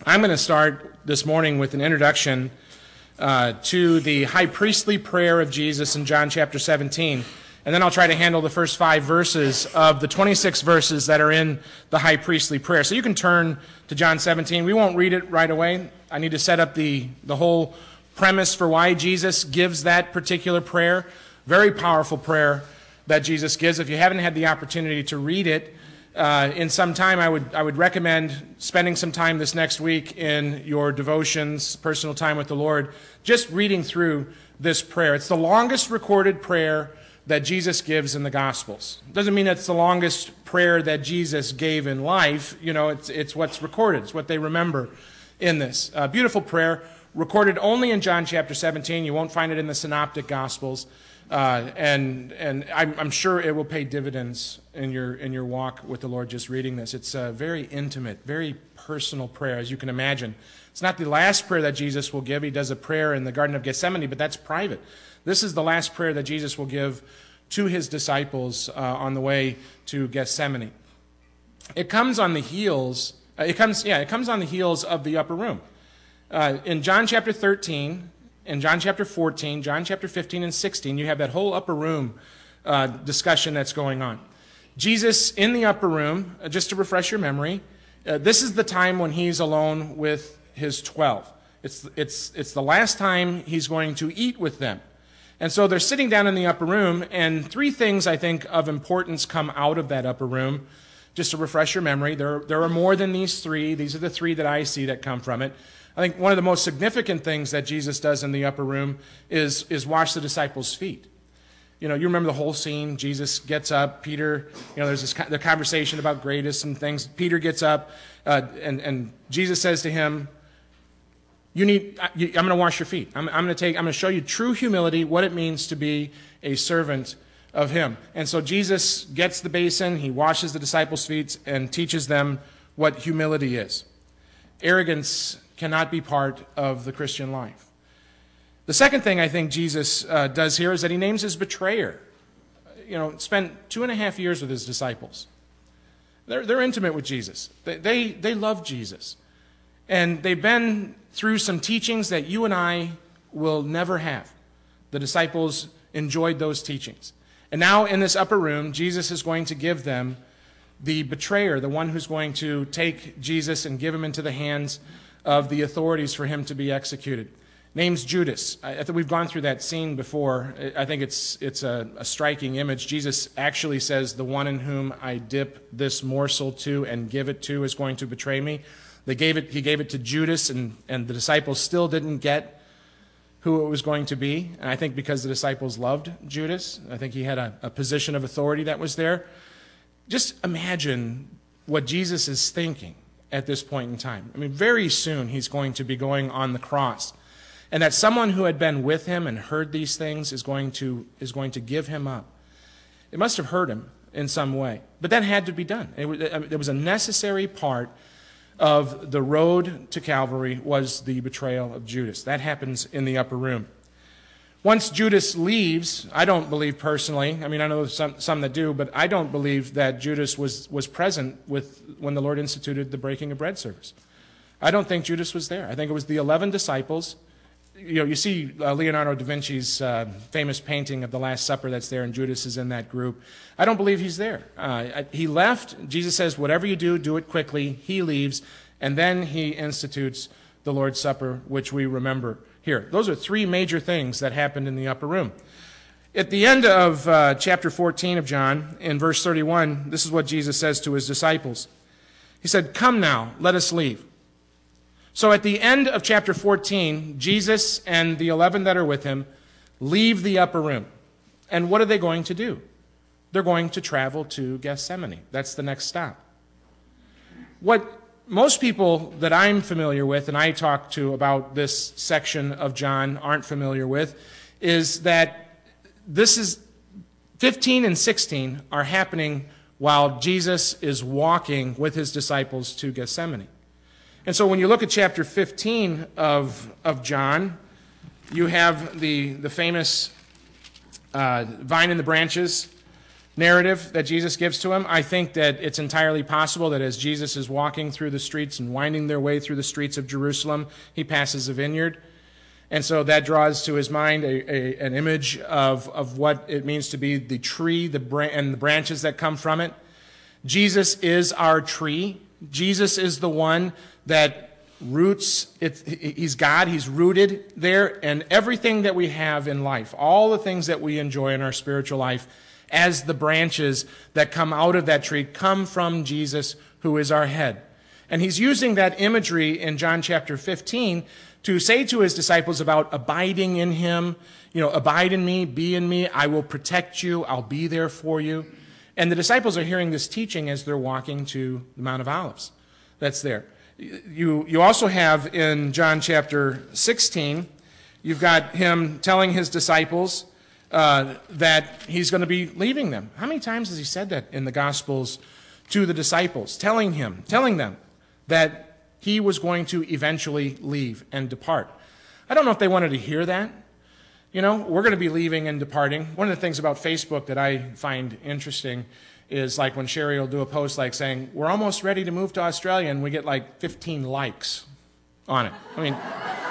I'm going to start this morning with an introduction to the high priestly prayer of Jesus in John chapter 17. And then I'll try to handle the first 5 verses of the 26 verses that are in the high priestly prayer. So you can turn to John 17. We won't read it right away. I need to set up the whole premise for why Jesus gives that particular prayer. Very powerful prayer that Jesus gives. If you haven't had the opportunity to read it in some time, I would recommend spending some time this next week in your devotions, personal time with the Lord, just reading through this prayer. It's the longest recorded prayer that Jesus gives in the Gospels. It doesn't mean it's the longest prayer that Jesus gave in life. You know, it's what's recorded. It's what they remember in this. Beautiful prayer, recorded only in John chapter 17. You won't find it in the Synoptic Gospels. And I'm sure it will pay dividends in your walk with the Lord just reading this. It's a very intimate, very personal prayer, as you can imagine. It's not the last prayer that Jesus will give. He does a prayer in the Garden of Gethsemane, but that's private. This is the last prayer that Jesus will give to his disciples on the way to Gethsemane. It comes on the heels. It comes on the heels of the upper room. In John chapter 13. In John chapter 14, John chapter 15 and 16, you have that whole upper room discussion that's going on. Jesus in the upper room, just to refresh your memory, this is the time when he's alone with his 12. It's the last time he's going to eat with them. And so they're sitting down in the upper room, and 3 things I think of importance come out of that upper room. Just to refresh your memory, there are more than these 3. These are the 3 that I see that come from it. I think one of the most significant things that Jesus does in the upper room is wash the disciples' feet. You know, you remember the whole scene. Jesus gets up. Peter, there's the conversation about greatest and things. Peter gets up, and Jesus says to him, I'm going to wash your feet. I'm going to show you true humility, what it means to be a servant of him. And so Jesus gets the basin, he washes the disciples' feet, and teaches them what humility is. Arrogance cannot be part of the Christian life. The second thing I think Jesus does here is that he names his betrayer. Spent 2.5 years with his disciples. They're intimate with Jesus. They love Jesus. And they've been through some teachings that you and I will never have. The disciples enjoyed those teachings. And now in this upper room, Jesus is going to give them the betrayer, the one who's going to take Jesus and give him into the hands of the authorities for him to be executed. Name's Judas. I think we've gone through that scene before. I think it's a striking image. Jesus actually says, the one in whom I dip this morsel to and give it to is going to betray me. He gave it to Judas, and the disciples still didn't get who it was going to be. And I think because the disciples loved Judas, I think he had a position of authority that was there. Just imagine what Jesus is thinking at this point in time. I mean, very soon he's going to be going on the cross. And that someone who had been with him and heard these things is going to give him up. It must have hurt him in some way. But that had to be done. It was a necessary part of the road to Calvary was the betrayal of Judas. That happens in the upper room. Once Judas leaves, I don't believe personally, I know some that do, but I don't believe that Judas was present when the Lord instituted the breaking of bread service. I don't think Judas was there. I think it was the 11 disciples. You see Leonardo da Vinci's famous painting of the Last Supper that's there, and Judas is in that group. I don't believe he's there. He left. Jesus says, whatever you do, do it quickly. He leaves, and then he institutes the Lord's Supper, which we remember here. Those are 3 major things that happened in the upper room. At the end of chapter 14 of John, in verse 31, this is what Jesus says to his disciples. He said, "Come now, let us leave." So at the end of chapter 14, Jesus and the 11 that are with him leave the upper room. And what are they going to do? They're going to travel to Gethsemane. That's the next stop. What most people that I'm familiar with, and I talk to about this section of John, aren't familiar with, is that this is 15 and 16 are happening while Jesus is walking with his disciples to Gethsemane. And so when you look at chapter 15 of John, you have the famous vine and the branches narrative that Jesus gives to him. I think that it's entirely possible that as Jesus is walking through the streets and winding their way through the streets of Jerusalem, he passes a vineyard. And so that draws to his mind an image of what it means to be the tree and the branches that come from it. Jesus is our tree. Jesus is the one that roots. He's God. He's rooted there. And everything that we have in life, all the things that we enjoy in our spiritual life, as the branches that come out of that tree come from Jesus, who is our head. And he's using that imagery in John chapter 15 to say to his disciples about abiding in him. Abide in me, be in me, I will protect you, I'll be there for you. And the disciples are hearing this teaching as they're walking to the Mount of Olives. That's there. You also have in John chapter 16, you've got him telling his disciples that he's going to be leaving them. How many times has he said that in the Gospels to the disciples, telling them that he was going to eventually leave and depart? I don't know if they wanted to hear that. We're going to be leaving and departing. One of the things about Facebook that I find interesting is like when Sherry will do a post like saying, we're almost ready to move to Australia, and we get like 15 likes on it. I mean,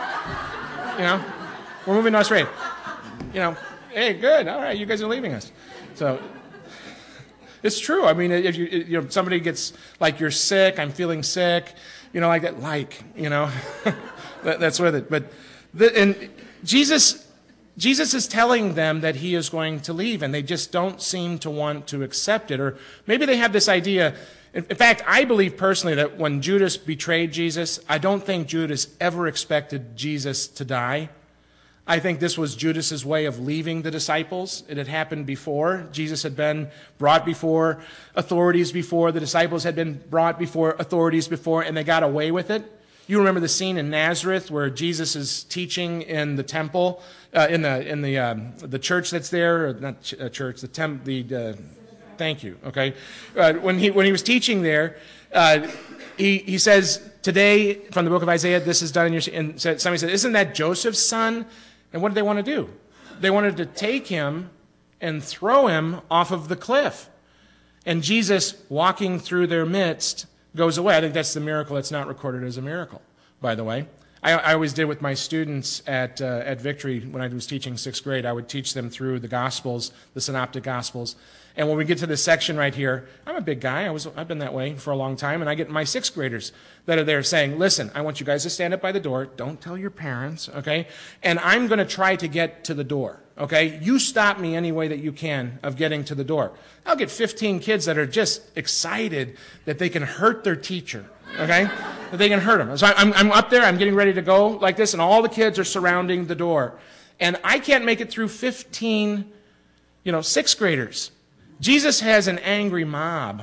we're moving to Australia. Hey, good, all right, you guys are leaving us. So it's true. I mean, if somebody gets, like, you're sick, I'm feeling sick, like that, that's with it. But and Jesus is telling them that he is going to leave, and they just don't seem to want to accept it. Or maybe they have this idea. In fact, I believe personally that when Judas betrayed Jesus, I don't think Judas ever expected Jesus to die. I think this was Judas's way of leaving the disciples. It had happened before. Jesus had been brought before authorities before. The disciples had been brought before authorities before, and they got away with it. You remember the scene in Nazareth where Jesus is teaching in the temple, in the church that's there, or not church, thank you. Okay, when he was teaching there, he says, "Today, from the book of Isaiah, this is done in your." And somebody said, "Isn't that Joseph's son?" And what did they want to do? They wanted to take him and throw him off of the cliff. And Jesus, walking through their midst, goes away. I think that's the miracle that's not recorded as a miracle, by the way. I always did with my students at Victory when I was teaching 6th grade. I would teach them through the Gospels, the Synoptic Gospels. And when we get to this section right here, I'm a big guy. I've been that way for a long time. And I get my 6th graders that are there saying, listen, I want you guys to stand up by the door. Don't tell your parents, okay? And I'm going to try to get to the door, okay? You stop me any way that you can of getting to the door. I'll get 15 kids that are just excited that they can hurt their teacher, okay? That they can hurt them. So I'm up there. I'm getting ready to go like this, and all the kids are surrounding the door. And I can't make it through 15, 6th graders. Jesus has an angry mob,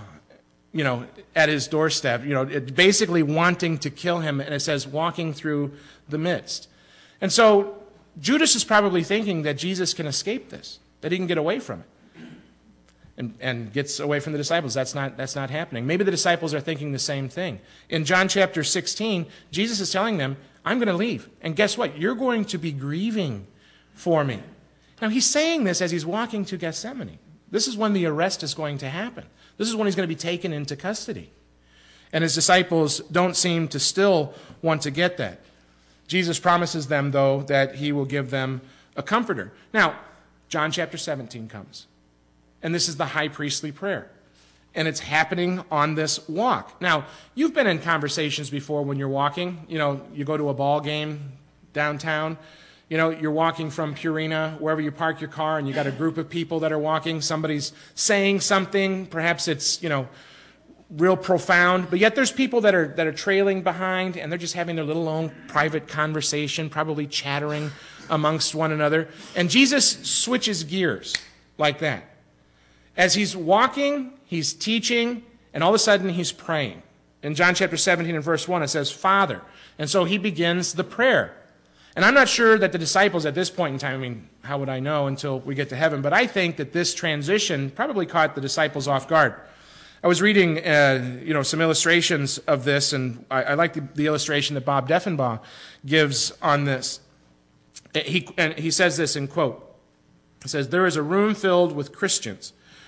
at his doorstep, basically wanting to kill him, and it says walking through the midst. And so Judas is probably thinking that Jesus can escape this, that he can get away from it, and gets away from the disciples. That's not happening. Maybe the disciples are thinking the same thing. In John chapter 16, Jesus is telling them, I'm going to leave. And guess what? You're going to be grieving for me. Now, he's saying this as he's walking to Gethsemane. This is when the arrest is going to happen. This is when he's going to be taken into custody. And his disciples don't seem to still want to get that. Jesus promises them, though, that he will give them a comforter. Now, John chapter 17 comes. And this is the high priestly prayer. And it's happening on this walk. Now, you've been in conversations before when you're walking. You go to a ball game downtown. You're walking from Purina, wherever you park your car, and you got a group of people that are walking. Somebody's saying something. Perhaps it's, real profound. But yet there's people that are trailing behind, and they're just having their little own private conversation, probably chattering amongst one another. And Jesus switches gears like that. As he's walking, he's teaching, and all of a sudden he's praying. In John chapter 17 and verse 1, it says, Father. And so he begins the prayer. And I'm not sure that the disciples at this point in time, how would I know until we get to heaven? But I think that this transition probably caught the disciples off guard. I was reading, some illustrations of this, and I like the illustration that Bob Deffenbaugh gives on this. He says this in quote. He says, there is a room filled with Christians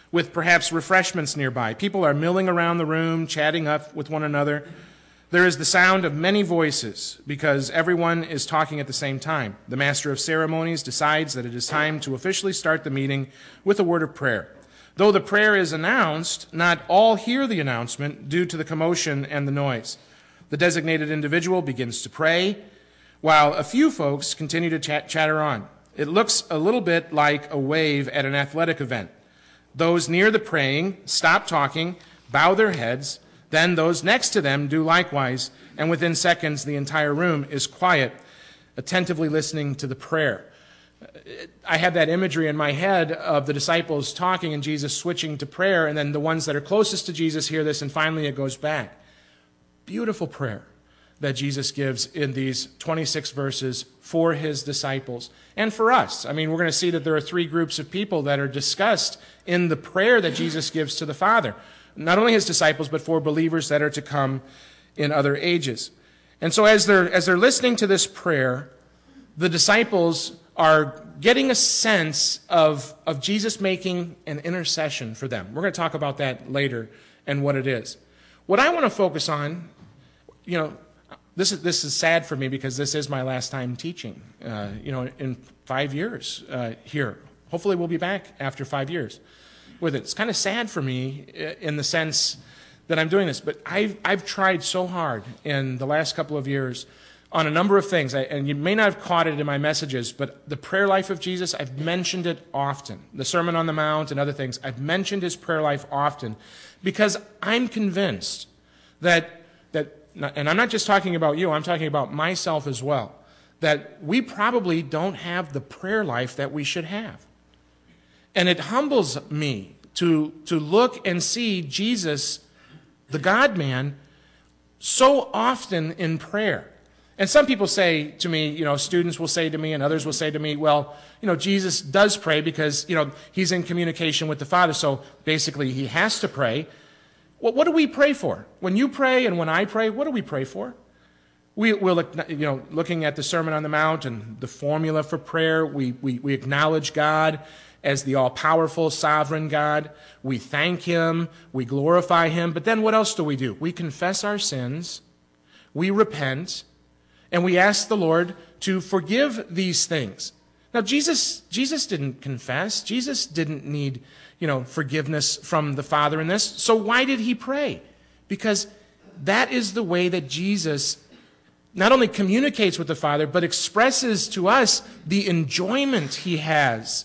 with perhaps refreshments nearby. People are milling around the room, chatting up with one another. There is the sound of many voices because everyone is talking at the same time. The master of ceremonies decides that it is time to officially start the meeting with a word of prayer. Though the prayer is announced, not all hear the announcement due to the commotion and the noise. The designated individual begins to pray, while a few folks continue to chatter on. It looks a little bit like a wave at an athletic event. Those near the praying stop talking, bow their heads, then those next to them do likewise, and within seconds the entire room is quiet, attentively listening to the prayer. I have that imagery in my head of the disciples talking and Jesus switching to prayer, and then the ones that are closest to Jesus hear this, and finally it goes back. Beautiful prayer that Jesus gives in these 26 verses for his disciples and for us. I mean, we're going to see that there are three groups of people that are discussed in the prayer that Jesus gives to the Father. Not only his disciples, but for believers that are to come in other ages. And so as they're listening to this prayer, the disciples are getting a sense of Jesus making an intercession for them. We're going to talk about that later and what it is. What I want to focus on, this is sad for me because this is my last time teaching, in 5 years here. Hopefully we'll be back after 5 years with it. It's kind of sad for me in the sense that I'm doing this, but I've tried so hard in the last couple of years on a number of things, and you may not have caught it in my messages, but the prayer life of Jesus, I've mentioned it often. The Sermon on the Mount and other things, I've mentioned his prayer life often because I'm convinced that and I'm not just talking about you, I'm talking about myself as well, that we probably don't have the prayer life that we should have. And it humbles me to look and see Jesus, the God-man, so often in prayer. And some people say to me, students will say to me and others will say to me, well, Jesus does pray because, he's in communication with the Father, so basically he has to pray. Well, what do we pray for? When you pray and when I pray, what do we pray for? We'll looking at the Sermon on the Mount and the formula for prayer, we acknowledge God as the all-powerful, sovereign God. We thank him, we glorify him, but then what else do? We confess our sins, we repent, and we ask the Lord to forgive these things. Now, Jesus didn't confess. Jesus didn't need, forgiveness from the Father in this. So why did he pray? Because that is the way that Jesus not only communicates with the Father, but expresses to us the enjoyment he has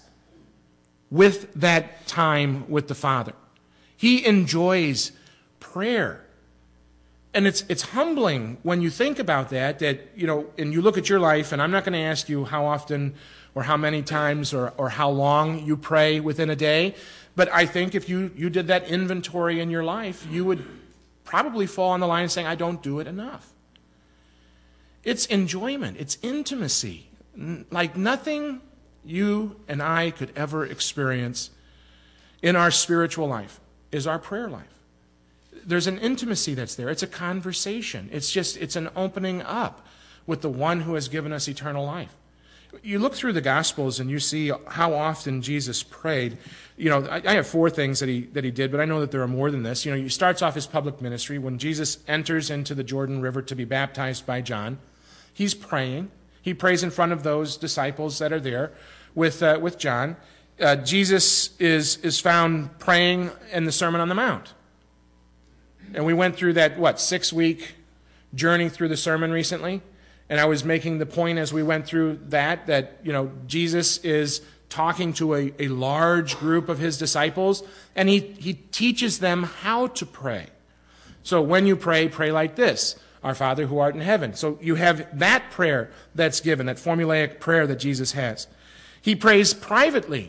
with that time with the Father. He enjoys prayer. And it's humbling when you think about that, and you look at your life, and I'm not going to ask you how often or how many times or how long you pray within a day, but I think if you did that inventory in your life, you would probably fall on the line saying, I don't do it enough. It's enjoyment. It's intimacy. Like nothing you and I could ever experience in our spiritual life is our prayer life. There's an intimacy that's there. It's a conversation. It's an opening up with the one who has given us eternal life. You look through the Gospels and you see how often Jesus prayed. I have 4 things that he did, but I know that there are more than this. He starts off his public ministry when Jesus enters into the Jordan River to be baptized by John. He's praying. He prays in front of those disciples that are there with John. Jesus is found praying in the Sermon on the Mount. And we went through that, 6-week journey through the sermon recently. And I was making the point as we went through that Jesus is talking to a large group of his disciples, and he teaches them how to pray. So when you pray, pray like this: Our Father who art in heaven. So you have that prayer that's given, that formulaic prayer that Jesus has. He prays privately.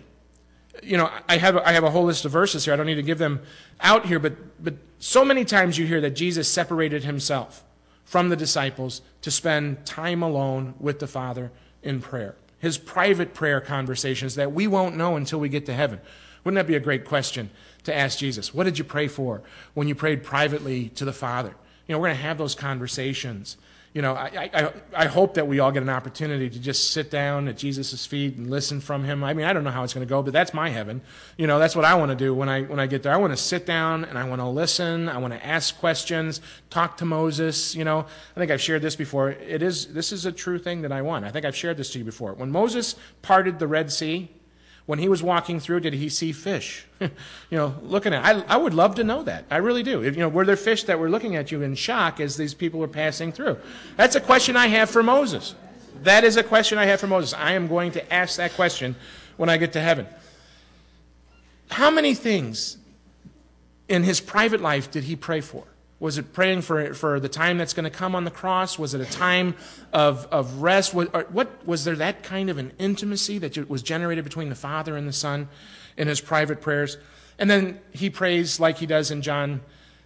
I have a whole list of verses here. I don't need to give them out here, but so many times you hear that Jesus separated himself from the disciples to spend time alone with the Father in prayer. His private prayer conversations that we won't know until we get to heaven. Wouldn't that be a great question to ask Jesus? What did you pray for when you prayed privately to the Father? We're going to have those conversations I hope that we all get an opportunity to just sit down at Jesus' feet and listen from him. I mean, I don't know how it's going to go, but that's my heaven. That's what I want to do when I get there. I want to sit down and I want to listen. I want to ask questions, talk to Moses. I think I've shared this before. This is a true thing that I want. I think I've shared this to you before. When Moses parted the Red Sea, when he was walking through, did he see fish? Looking at it. I would love to know that. I really do. Were there fish that were looking at you in shock as these people were passing through? That's a question I have for Moses. That is a question I have for Moses. I am going to ask that question when I get to heaven. How many things in his private life did he pray for? Was it praying for the time that's going to come on the cross? Was it a time of rest? Was there that kind of an intimacy that was generated between the Father and the Son in his private prayers? And then he prays like he does in John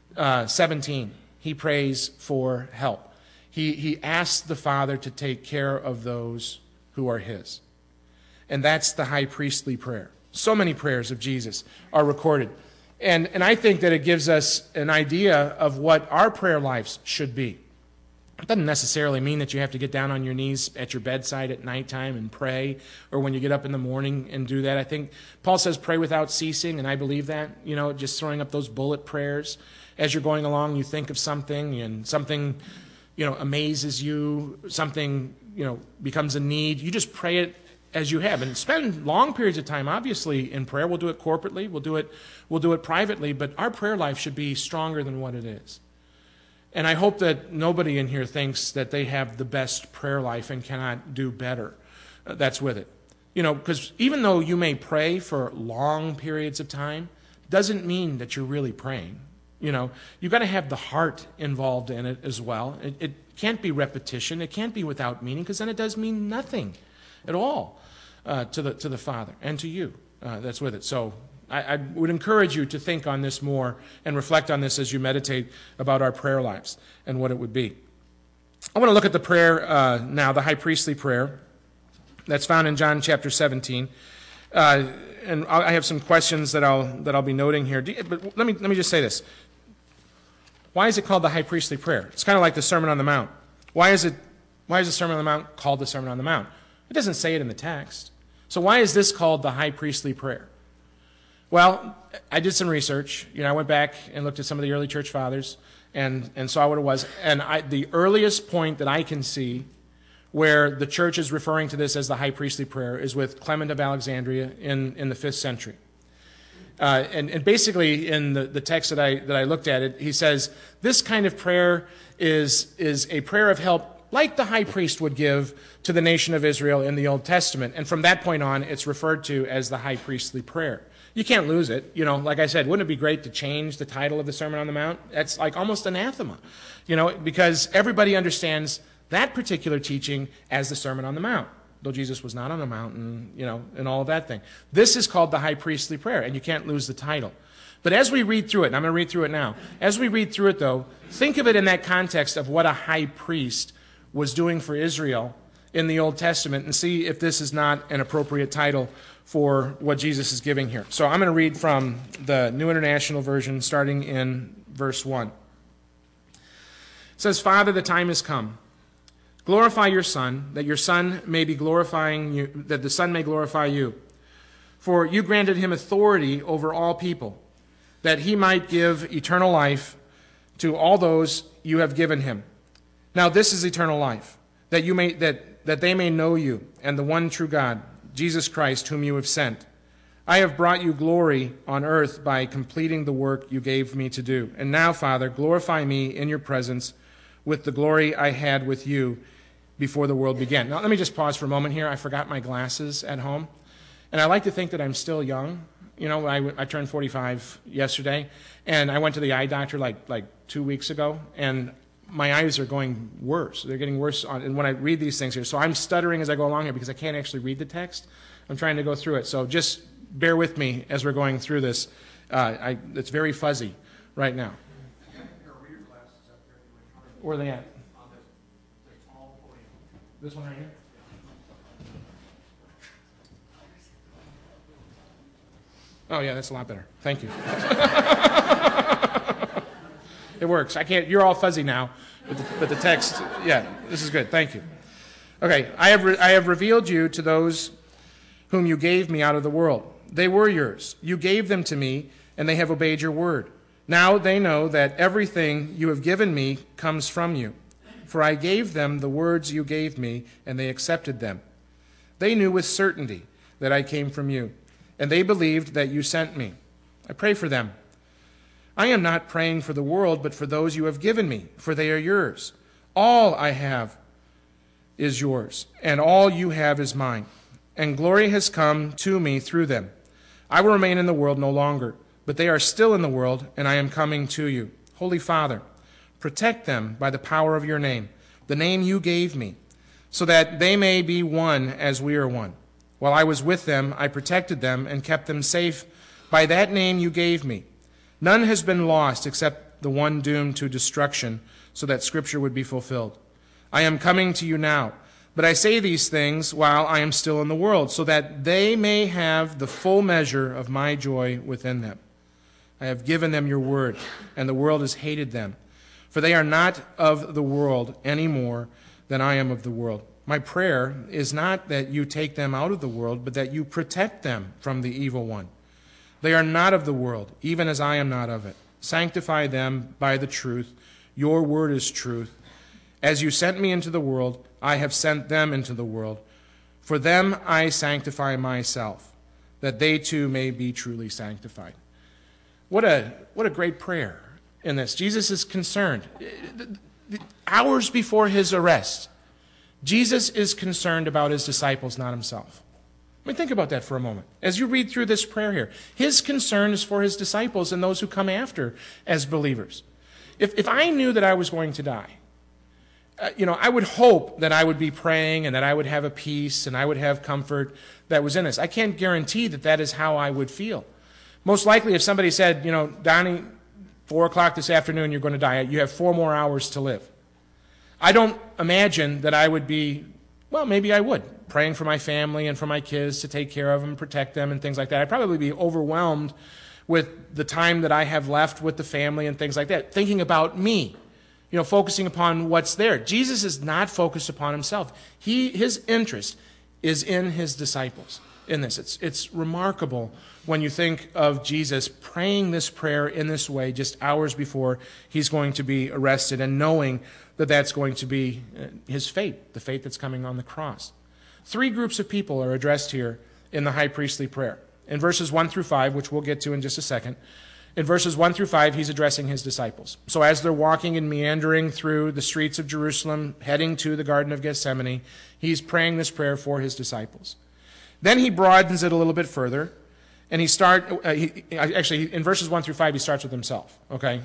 17. He prays for help. He asks the Father to take care of those who are his. And that's the high priestly prayer. So many prayers of Jesus are recorded. And I think that it gives us an idea of what our prayer lives should be. It doesn't necessarily mean that you have to get down on your knees at your bedside at nighttime and pray, or when you get up in the morning and do that. I think Paul says pray without ceasing, and I believe that. Just throwing up those bullet prayers. As you're going along, you think of something, and something, amazes you, something, becomes a need. You just pray it as you have, and spend long periods of time, obviously, in prayer. We'll do it corporately, we'll do it privately, but our prayer life should be stronger than what it is. And I hope that nobody in here thinks that they have the best prayer life and cannot do better. That's with it. Because even though you may pray for long periods of time, doesn't mean that you're really praying. You've got to have the heart involved in it as well. It can't be repetition. It can't be without meaning, because then it does mean nothing at all to the Father and to you that's with it. So I would encourage you to think on this more and reflect on this as you meditate about our prayer lives and what it would be. I want to look at the prayer now, the high priestly prayer that's found in John chapter 17. And I have some questions that I'll be noting here. But let me just say this. Why is it called the high priestly prayer? It's kind of like the Sermon on the Mount. Why is the Sermon on the Mount called the Sermon on the Mount? It doesn't say it in the text. So why is this called the high priestly prayer? Well, I did some research. I went back and looked at some of the early church fathers and saw what it was. And the earliest point that I can see where the church is referring to this as the high priestly prayer is with Clement of Alexandria in the 5th century. And basically in the text that I looked at it, he says, this kind of prayer is a prayer of help like the high priest would give to the nation of Israel in the Old Testament. And from that point on, it's referred to as the high priestly prayer. You can't lose it. Like I said, wouldn't it be great to change the title of the Sermon on the Mount? That's like almost anathema, because everybody understands that particular teaching as the Sermon on the Mount, though Jesus was not on the mountain, and all of that thing. This is called the high priestly prayer, and you can't lose the title. But as we read through it, and I'm going to read through it now, as we read through it, though, think of it in that context of what a high priest was doing for Israel in the Old Testament, and see if this is not an appropriate title for what Jesus is giving here. So I'm going to read from the New International Version, starting in verse 1. It says, Father, the time has come. Glorify your Son, that your Son may be glorifying you, that the Son may glorify you. For you granted him authority over all people, that he might give eternal life to all those you have given him. Now this is eternal life, that they may know you and the one true God, Jesus Christ, whom you have sent. I have brought you glory on earth by completing the work you gave me to do. And now, Father, glorify me in your presence with the glory I had with you before the world began. Now, let me just pause for a moment here. I forgot my glasses at home. And I like to think that I'm still young. I turned 45 yesterday, and I went to the eye doctor like 2 weeks ago, and my eyes are going worse. They're getting worse and when I read these things here. So I'm stuttering as I go along here because I can't actually read the text. I'm trying to go through it. So just bear with me as we're going through this. It's very fuzzy right now. Where are they at? This one right here? Oh, yeah, that's a lot better. Thank you. It works. I can't. You're all fuzzy now, but the text. Yeah, this is good. Thank you. Okay, I have revealed you to those whom you gave me out of the world. They were yours. You gave them to me, and they have obeyed your word. Now they know that everything you have given me comes from you. For I gave them the words you gave me, and they accepted them. They knew with certainty that I came from you, and they believed that you sent me. I pray for them. I am not praying for the world, but for those you have given me, for they are yours. All I have is yours, and all you have is mine. And glory has come to me through them. I will remain in the world no longer, but they are still in the world, and I am coming to you. Holy Father, protect them by the power of your name, the name you gave me, so that they may be one as we are one. While I was with them, I protected them and kept them safe by that name you gave me. None has been lost except the one doomed to destruction, so that Scripture would be fulfilled. I am coming to you now, but I say these things while I am still in the world, so that they may have the full measure of my joy within them. I have given them your word, and the world has hated them, for they are not of the world any more than I am of the world. My prayer is not that you take them out of the world, but that you protect them from the evil one. They are not of the world, even as I am not of it. Sanctify them by the truth. Your word is truth. As you sent me into the world, I have sent them into the world. For them I sanctify myself, that they too may be truly sanctified. What a great prayer in this. Jesus is concerned. Hours before his arrest, Jesus is concerned about his disciples, not himself. I mean, think about that for a moment. As you read through this prayer here, his concern is for his disciples and those who come after as believers. If I knew that I was going to die, I would hope that I would be praying and that I would have a peace and I would have comfort that was in this. I can't guarantee that that is how I would feel. Most likely if somebody said, Donnie, 4 o'clock this afternoon, you're going to die. You have 4 more hours to live. I don't imagine that I would be, well, maybe I would, praying for my family and for my kids to take care of them, protect them, and things like that. I'd probably be overwhelmed with the time that I have left with the family and things like that, thinking about me, focusing upon what's there. Jesus is not focused upon himself. His interest is in his disciples in this. It's remarkable when you think of Jesus praying this prayer in this way just hours before he's going to be arrested and knowing that that's going to be his fate, the fate that's coming on the cross. 3 groups of people are addressed here in the high priestly prayer. In verses 1 through 5, which we'll get to in just a second, in verses 1 through 5, he's addressing his disciples. So as they're walking and meandering through the streets of Jerusalem, heading to the Garden of Gethsemane, he's praying this prayer for his disciples. Then he broadens it a little bit further, and in verses 1 through 5, he starts with himself, okay?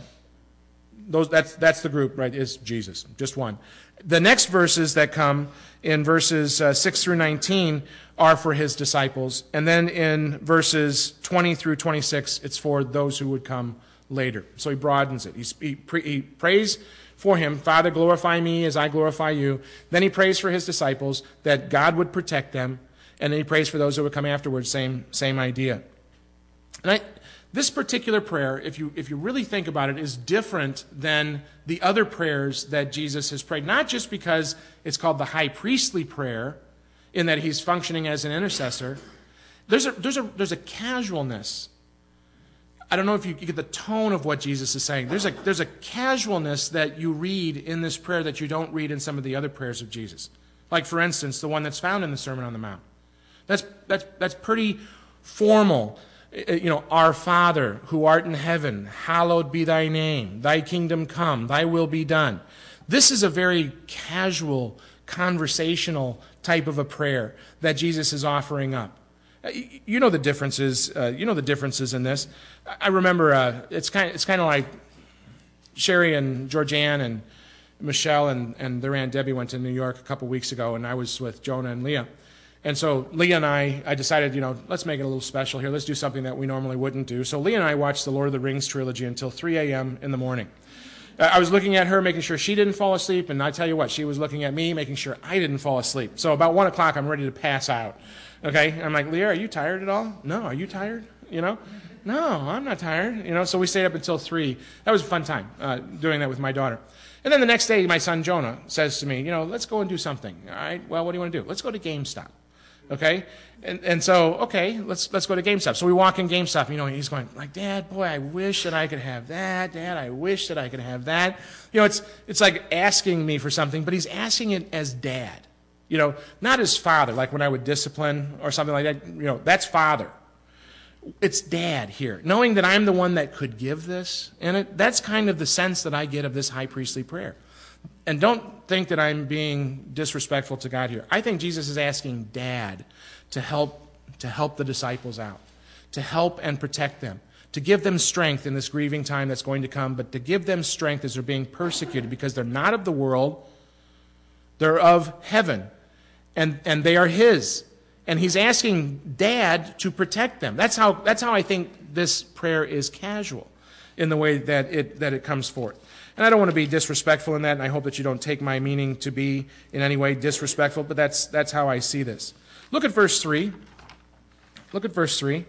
That's the group, right, is Jesus, just one. The next verses that come in verses 6 through 19 are for his disciples. And then in verses 20 through 26, it's for those who would come later. So he broadens it. He prays for him, Father, glorify me as I glorify you. Then he prays for his disciples that God would protect them. And then he prays for those who would come afterwards, same idea. And this particular prayer, if you really think about it, is different than the other prayers that Jesus has prayed. Not just because it's called the high priestly prayer, in that he's functioning as an intercessor. There's a casualness. I don't know if you get the tone of what Jesus is saying. There's a casualness that you read in this prayer that you don't read in some of the other prayers of Jesus. Like, for instance, the one that's found in the Sermon on the Mount. That's pretty formal. Our Father, who art in heaven, hallowed be thy name. Thy kingdom come, thy will be done. This is a very casual, conversational type of a prayer that Jesus is offering up. You know the differences. The differences in this. I remember it's kind of like Sherry and Georgianne and Michelle and their Aunt Debbie went to New York a couple weeks ago, and I was with Jonah and Leah. And so Leah and I decided, let's make it a little special here. Let's do something that we normally wouldn't do. So Leah and I watched the Lord of the Rings trilogy until 3 a.m. in the morning. I was looking at her, making sure she didn't fall asleep, and I tell you what, she was looking at me, making sure I didn't fall asleep. So about 1 o'clock, I'm ready to pass out. Okay? I'm like, Leah, are you tired at all? No, are you tired? No, I'm not tired. So we stayed up until 3. That was a fun time, doing that with my daughter. And then the next day, my son Jonah says to me, let's go and do something. All right, well, what do you want to do? Let's go to GameStop. Okay? And so, okay, let's go to GameStop. So we walk in GameStop, he's going like, Dad, boy, I wish that I could have that. Dad, I wish that I could have that. It's like asking me for something, but he's asking it as dad. Not as father, like when I would discipline or something like that. That's father. It's dad here. Knowing that I'm the one that could give this, and that's kind of the sense that I get of this high priestly prayer. And don't think that I'm being disrespectful to God here. I think Jesus is asking Dad to help the disciples out, to help and protect them, to give them strength in this grieving time that's going to come, but to give them strength as they're being persecuted because they're not of the world, they're of heaven, and they are His. And He's asking Dad to protect them. That's how I think this prayer is casual in the way that it comes forth. And I don't want to be disrespectful in that, and I hope that you don't take my meaning to be in any way disrespectful, but that's how I see this. Look at verse 3. Look at verse 3.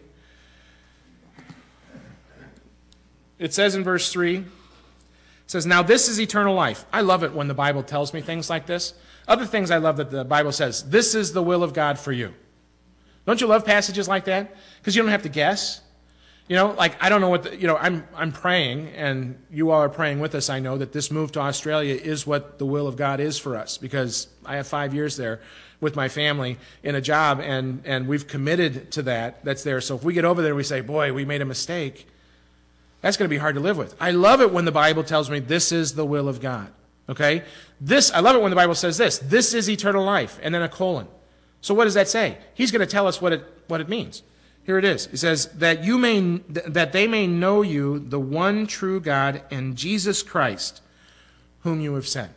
It says in verse 3, it says, "Now this is eternal life." I love it when the Bible tells me things like this. Other things I love that the Bible says, "This is the will of God for you." Don't you love passages like that? Because you don't have to guess. I don't know what I'm praying, and you all are praying with us. I know that this move to Australia is what the will of God is for us, because I have 5 years there with my family in a job, and we've committed to that's there. So if we get over there and we say, boy, we made a mistake, that's going to be hard to live with. I love it when the Bible tells me this is the will of God. Okay? I love it when the Bible says this. This is eternal life, and then a colon. So what does that say? He's going to tell us what it means. Here it is. It says, that they may know you, the one true God, and Jesus Christ, whom you have sent.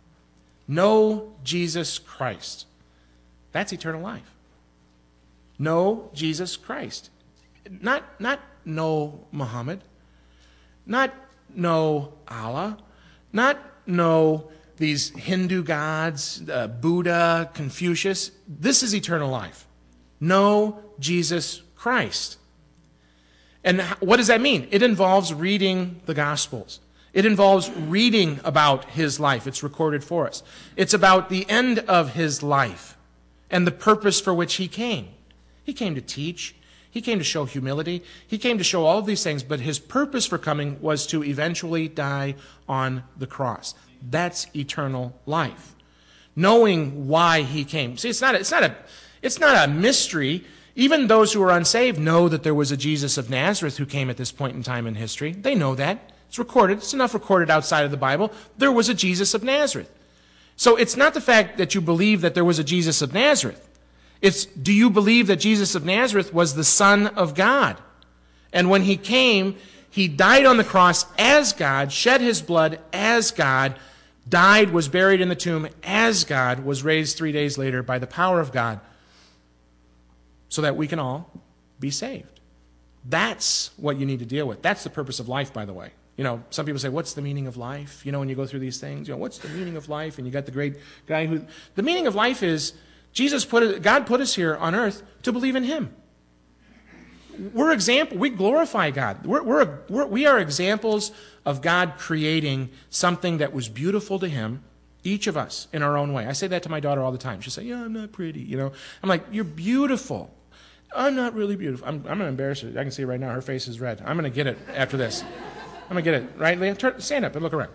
Know Jesus Christ. That's eternal life. Know Jesus Christ. Not know Muhammad. Not know Allah. Not know these Hindu gods, Buddha, Confucius. This is eternal life. Know Jesus Christ. And what does that mean? It involves reading the Gospels. It involves reading about His life. It's recorded for us. It's about the end of His life and the purpose for which He came. He came to teach. He came to show humility. He came to show all of these things, but His purpose for coming was to eventually die on the cross. That's eternal life. Knowing why He came. See, it's not a mystery. Even those who are unsaved know that there was a Jesus of Nazareth who came at this point in time in history. They know that. It's recorded. It's enough recorded outside of the Bible. There was a Jesus of Nazareth. So it's not the fact that you believe that there was a Jesus of Nazareth. It's, do you believe that Jesus of Nazareth was the Son of God? And when He came, He died on the cross as God, shed His blood as God, died, was buried in the tomb as God, was raised 3 days later by the power of God, so that we can all be saved. That's what you need to deal with. That's the purpose of life, by the way. Some people say, what's the meaning of life? When you go through these things, what's the meaning of life? And you got the great guy who... The meaning of life is God put us here on earth to believe in Him. We glorify God. We are examples of God creating something that was beautiful to Him, each of us, in our own way. I say that to my daughter all the time. She'll say, yeah, I'm not pretty, I'm like, you're beautiful. I'm not really beautiful. I'm going to embarrass her. I can see it right now. Her face is red. I'm going to get it after this. I'm going to get it. Right, Leah? Stand up and look around.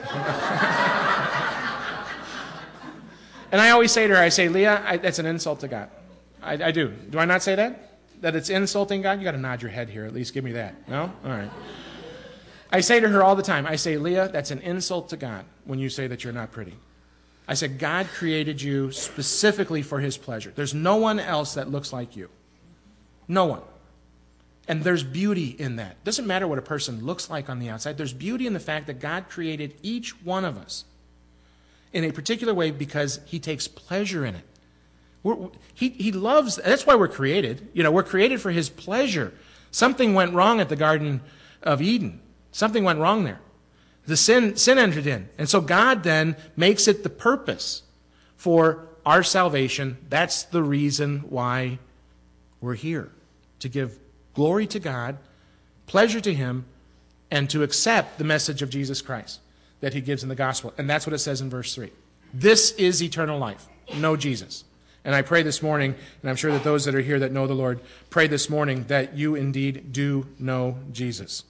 And I always say to her, Leah, that's an insult to God. I do. Do I not say that? That it's insulting God? You got to nod your head here. At least give me that. No? All right. I say to her all the time, Leah, that's an insult to God when you say that you're not pretty. I said, God created you specifically for His pleasure. There's no one else that looks like you. No one. And there's beauty in that. It doesn't matter what a person looks like on the outside. There's beauty in the fact that God created each one of us in a particular way because He takes pleasure in it. He loves, that's why we're created. We're created for His pleasure. Something went wrong at the Garden of Eden. Something went wrong there. The sin entered in. And so God then makes it the purpose for our salvation. That's the reason why we're here. To give glory to God pleasure to him, and to accept the message of Jesus Christ that he gives in the gospel. And that's what it says in verse 3. This is eternal life. Know Jesus. And I pray this morning, and I'm sure that those that are here that know the Lord, pray this morning that you indeed do know Jesus.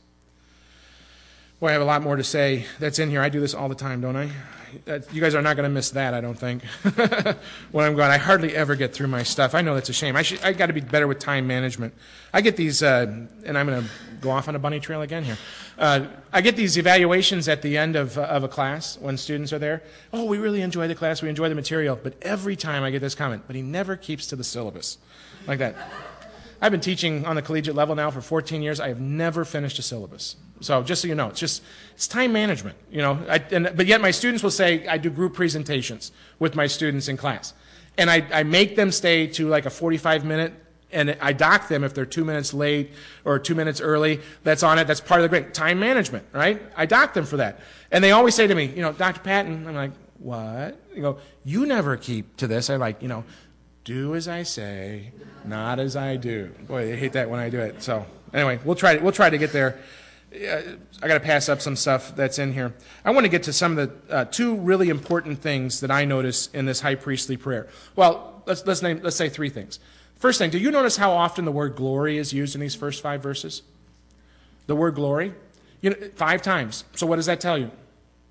Boy, I have a lot more to say that's in here. I do this all the time, don't I? You guys are not going to miss that, I don't think. When I'm gone, I hardly ever get through my stuff. I know that's a shame. I got to be better with time management. I get these, and I'm going to go off on a bunny trail again here. I get these evaluations at the end of a class when students are there. Oh, we really enjoy the class. We enjoy the material. But every time I get this comment, but he never keeps to the syllabus. Like that. I've been teaching on the collegiate level now for 14 years. I have never finished a syllabus. So just so you know, it's time management, you know. But yet my students will say, I do group presentations with my students in class. And I make them stay to like a 45-minute, and I dock them if they're 2 minutes late or 2 minutes early. That's on it. That's part of the great time management, right? I dock them for that. And they always say to me, you know, Dr. Patton, I'm like, what? You go, you never keep to this. I like, you know, do as I say, not as I do. Boy, I hate that when I do it. So anyway, we'll try to get there. I got to pass up some stuff that's in here. I want to get to some of the two really important things that I notice in this high priestly prayer. Well, let's say three things. First thing, do you notice how often the word glory is used in these first 5 verses? The word glory, 5 times. So what does that tell you?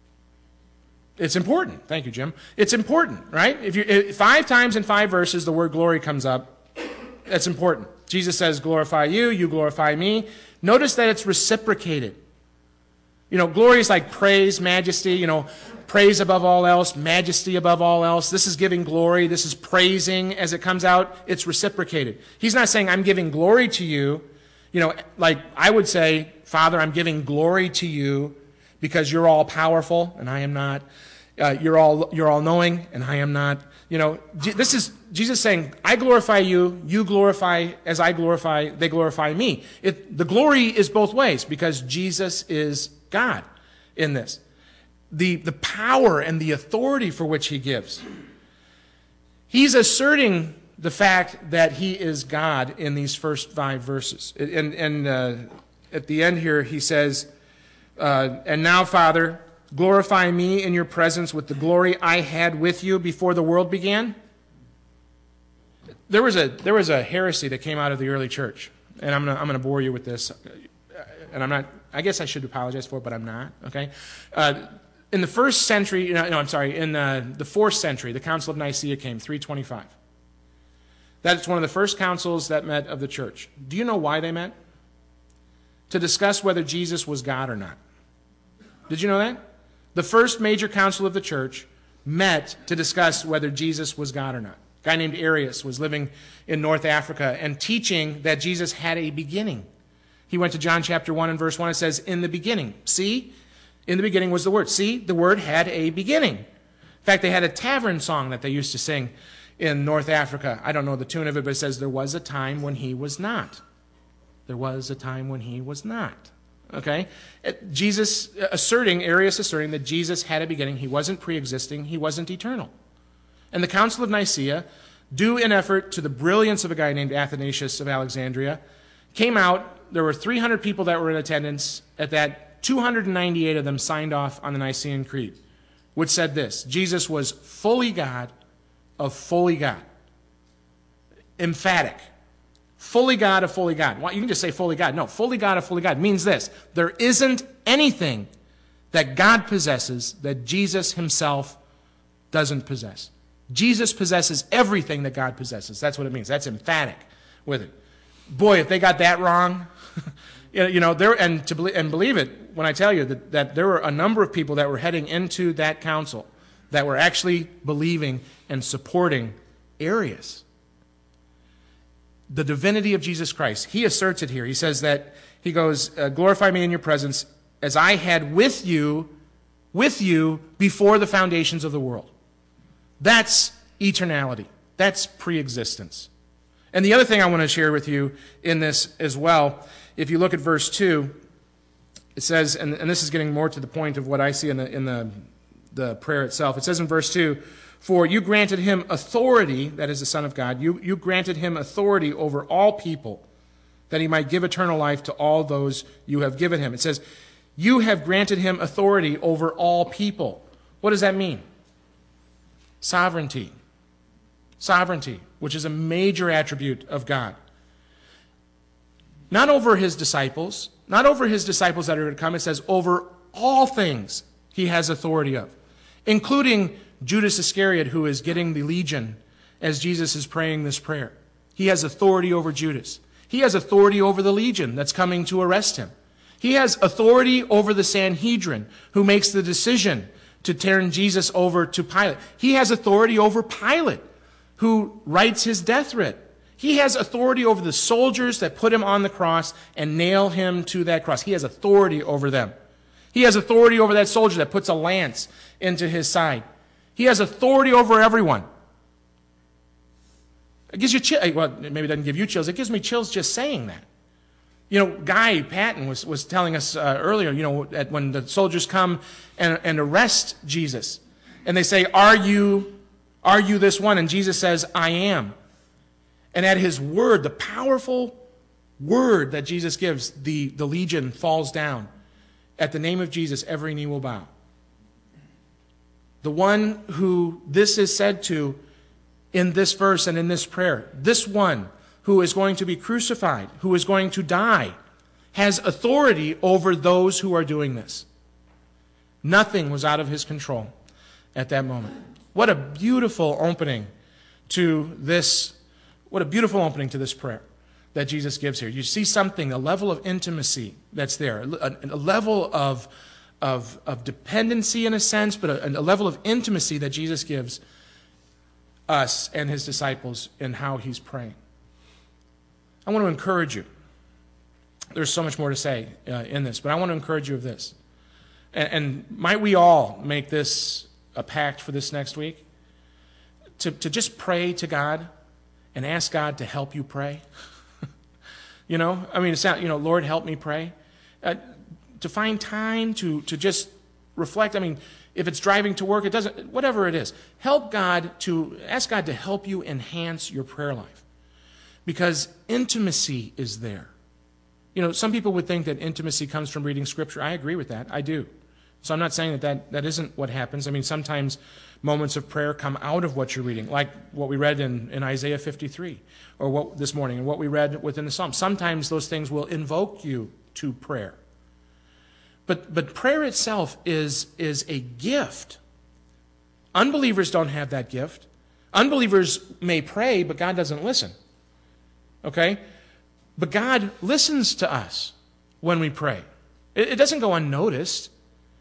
It's important. Thank you, Jim. It's important, right? If 5 times in 5 verses the word glory comes up, that's important. Jesus says, glorify you, you glorify me. Notice that it's reciprocated. Glory is like praise, majesty, praise above all else, majesty above all else. This is giving glory. This is praising as it comes out. It's reciprocated. He's not saying, I'm giving glory to you. Like I would say, Father, I'm giving glory to you because you're all powerful and I am not. You're all knowing and I am not. This is Jesus saying, I glorify you, you glorify as I glorify, they glorify me. The glory is both ways because Jesus is God in this. The power and the authority for which he gives. He's asserting the fact that he is God in these first 5 verses. And at the end here he says, and now, Father, glorify me in your presence with the glory I had with you before the world began. There was a heresy that came out of the early church, and I'm gonna bore you with this, and I'm not. I guess I should apologize for it, but I'm not. Okay, in the first century, in the 4th century, the Council of Nicaea came, 325. That's one of the first councils that met of the church. Do you know why they met? To discuss whether Jesus was God or not. Did you know that? The first major council of the church met to discuss whether Jesus was God or not. A guy named Arius was living in North Africa and teaching that Jesus had a beginning. He went to John chapter 1 and verse 1. It says, in the beginning. See? In the beginning was the Word. See? The Word had a beginning. In fact, they had a tavern song that they used to sing in North Africa. I don't know the tune of it, but it says, there was a time when he was not. There was a time when he was not. Okay? Arius asserting that Jesus had a beginning. He wasn't pre-existing. He wasn't eternal. And the Council of Nicaea, due in effort to the brilliance of a guy named Athanasius of Alexandria, came out. There were 300 people that were in attendance. At that, 298 of them signed off on the Nicene Creed, which said this: Jesus was fully God of fully God. Emphatic. Fully God of fully God. Well, you can just say fully God. No, fully God of fully God means this: there isn't anything that God possesses that Jesus himself doesn't possess. Jesus possesses everything that God possesses. That's what it means. That's emphatic with it. Boy, if they got that wrong, believe it when I tell you that there were a number of people that were heading into that council that were actually believing and supporting Arius. The divinity of Jesus Christ. He asserts it here. He says that, he goes, glorify me in your presence as I had with you before the foundations of the world. That's eternality. That's pre-existence. And the other thing I want to share with you in this as well, if you look at verse 2, it says, and this is getting more to the point of what I see in the prayer itself. It says in verse 2, for you granted him authority, that is the Son of God, you granted him authority over all people that he might give eternal life to all those you have given him. It says, you have granted him authority over all people. What does that mean? Sovereignty. Sovereignty, which is a major attribute of God. Not over his disciples, not over his disciples that are going to come. It says over all things he has authority of, including Judas Iscariot, who is getting the legion as Jesus is praying this prayer. He has authority over Judas. He has authority over the legion that's coming to arrest him. He has authority over the Sanhedrin, who makes the decision to turn Jesus over to Pilate. He has authority over Pilate, who writes his death writ. He has authority over the soldiers that put him on the cross and nail him to that cross. He has authority over them. He has authority over that soldier that puts a lance into his side. He has authority over everyone. It gives you chills. Well, maybe it doesn't give you chills. It gives me chills just saying that. You know, Guy Patton was telling us earlier, you know, when the soldiers come and arrest Jesus, and they say, are you this one? And Jesus says, I am. And at his word, the powerful word that Jesus gives, the legion falls down. At the name of Jesus, every knee will bow. The one who this is said to in this verse and in this prayer, this one who is going to be crucified, who is going to die, has authority over those who are doing this. Nothing was out of his control at that moment. What a beautiful opening to this. What a beautiful opening to this prayer that Jesus gives here. You see something, a level of intimacy that's there, a level of dependency in a sense, but a level of intimacy that Jesus gives us and his disciples in how he's praying. I want to encourage you. There's so much more to say in this, but I want to encourage you of this. And might we all make this a pact for this next week? To just pray to God and ask God to help you pray. You know, I mean, it's not, you know, Lord, help me pray. To find time to just reflect. I mean, if it's driving to work, it doesn't, whatever it is. Ask God to help you enhance your prayer life. Because intimacy is there. You know, some people would think that intimacy comes from reading Scripture. I agree with that. I do. So I'm not saying that isn't what happens. I mean, sometimes moments of prayer come out of what you're reading, like what we read in Isaiah 53, or what this morning, and what we read within the Psalms. Sometimes those things will invoke you to prayer. But prayer itself is a gift. Unbelievers don't have that gift. Unbelievers may pray, but God doesn't listen. Okay? But God listens to us when we pray. It doesn't go unnoticed.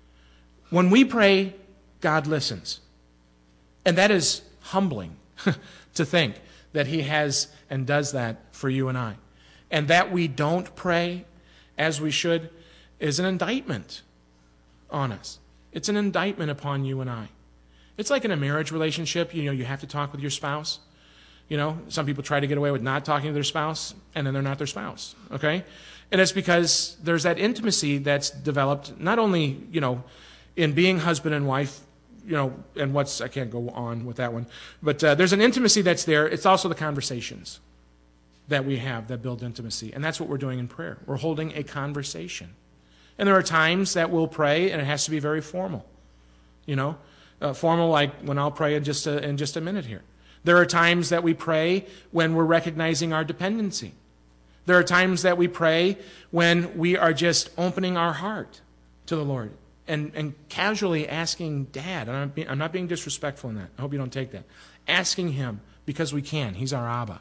When we pray, God listens. And that is humbling to think that he has and does that for you and I. And that we don't pray as we should is an indictment on us. It's an indictment upon you and I. It's like in a marriage relationship, you know, you have to talk with your spouse. You know, some people try to get away with not talking to their spouse, and then they're not their spouse, okay? And it's because there's that intimacy that's developed, not only, you know, in being husband and wife, you know, and I can't go on with that one, but there's an intimacy that's there. It's also the conversations that we have that build intimacy, and that's what we're doing in prayer. We're holding a conversation. And there are times that we'll pray, and it has to be very formal, you know, formal like when I'll pray in just a minute here. There are times that we pray when we're recognizing our dependency. There are times that we pray when we are just opening our heart to the Lord and casually asking Dad, and I'm not being disrespectful in that. I hope you don't take that. Asking him because we can. He's our Abba.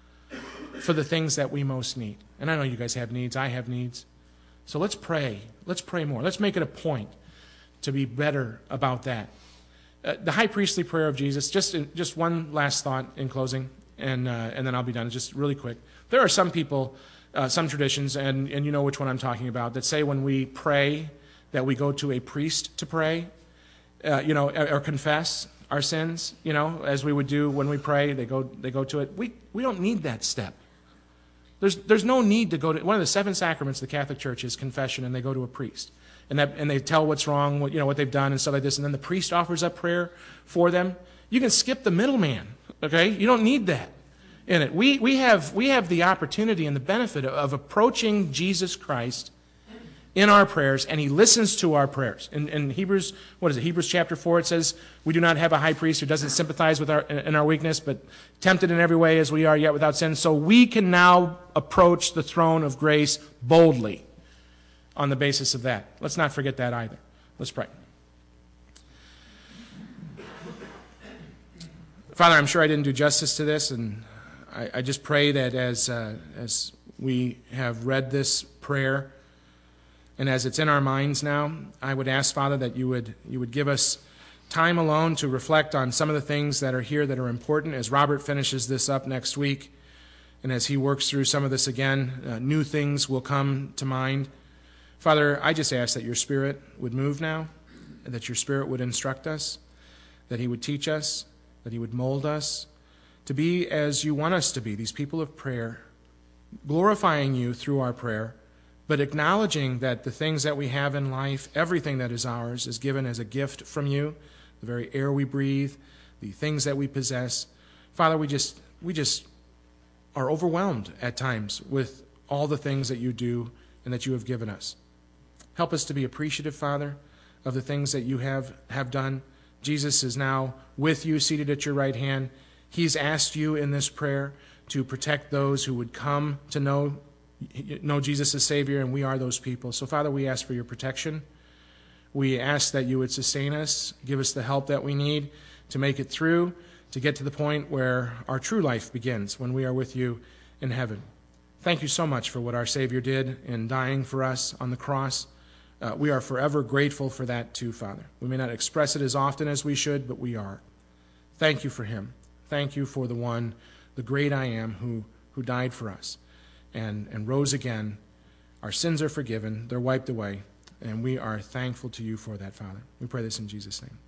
For the things that we most need. And I know you guys have needs. I have needs. So let's pray. Let's pray more. Let's make it a point to be better about that. The high priestly prayer of Jesus, just one last thought in closing, and then I'll be done. Just really quick. There are some people, some traditions, and you know which one I'm talking about, that say when we pray that we go to a priest to pray, you know, or confess our sins, you know, as we would do when we pray. They go to it. We don't need that step. There's no need to go to one of the 7 sacraments of the Catholic Church is confession, and they go to a priest. And they tell what's wrong, what they've done and stuff like this, and then the priest offers up prayer for them. You can skip the middleman, okay? You don't need that. in it. We have the opportunity and the benefit of approaching Jesus Christ in our prayers, and he listens to our prayers. In Hebrews, Hebrews chapter 4, it says, we do not have a high priest who doesn't sympathize with our weakness, but tempted in every way as we are, yet without sin. So we can now approach the throne of grace boldly on the basis of that. Let's not forget that either. Let's pray. Father, I'm sure I didn't do justice to this, and I just pray that as we have read this prayer, and as it's in our minds now, I would ask, Father, that you would give us time alone to reflect on some of the things that are here that are important as Robert finishes this up next week. And as he works through some of this again, new things will come to mind. Father, I just ask that your Spirit would move now, that your Spirit would instruct us, that he would teach us, that he would mold us to be as you want us to be, these people of prayer, glorifying you through our prayer, but acknowledging that the things that we have in life, everything that is ours, is given as a gift from you, the very air we breathe, the things that we possess. Father, we just are overwhelmed at times with all the things that you do and that you have given us. Help us to be appreciative, Father, of the things that you have done. Jesus is now with you, seated at your right hand. He's asked you in this prayer to protect those who would come to know Jesus as Savior, and we are those people. So, Father, we ask for your protection. We ask that you would sustain us, give us the help that we need to make it through, to get to the point where our true life begins, when we are with you in heaven. Thank you so much for what our Savior did in dying for us on the cross. We are forever grateful for that too, Father. We may not express it as often as we should, but we are. Thank you for him. Thank you for the one, the great I Am, who died for us and rose again. Our sins are forgiven. They're wiped away. And we are thankful to you for that, Father. We pray this in Jesus' name.